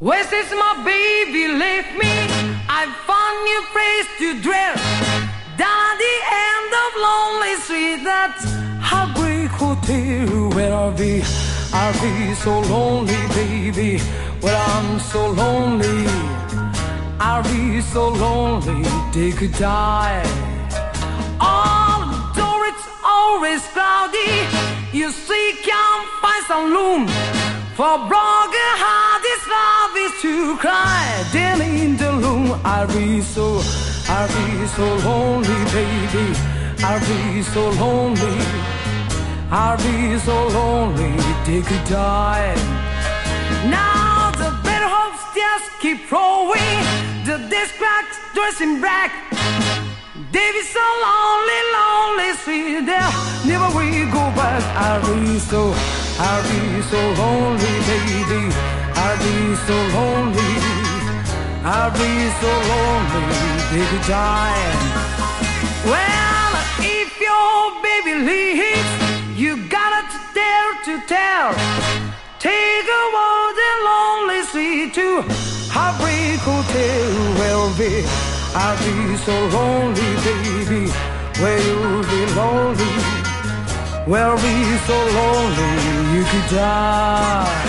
Where since my baby left me, I found new place to dwell. Down at the end of lonely street, that's Heartbreak Hotel. Where I'll be so lonely, baby. Well, I'm so lonely. I'll be so lonely, they could die. All the door, it's always cloudy. You see, can't find some room for broken heart. This love is to cry. Then in the room, I'll be so lonely, baby. I'll be so lonely. I'll be so lonely, they could die. Now the better hopes just keep flowing. The dispatch dressing black. They be so lonely, lonely, see there. Never will go back. I'll be so lonely, baby. I'll be so lonely. I'll be so lonely, they could die. Well, if your baby leaves, you gotta dare to tell. Take a walk the lonely street to Heartbreak Hotel. Well, I'll be so lonely, baby. Where you'll be lonely. Well, be so lonely you could die.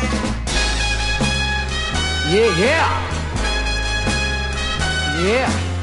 Yeah, yeah. Yeah.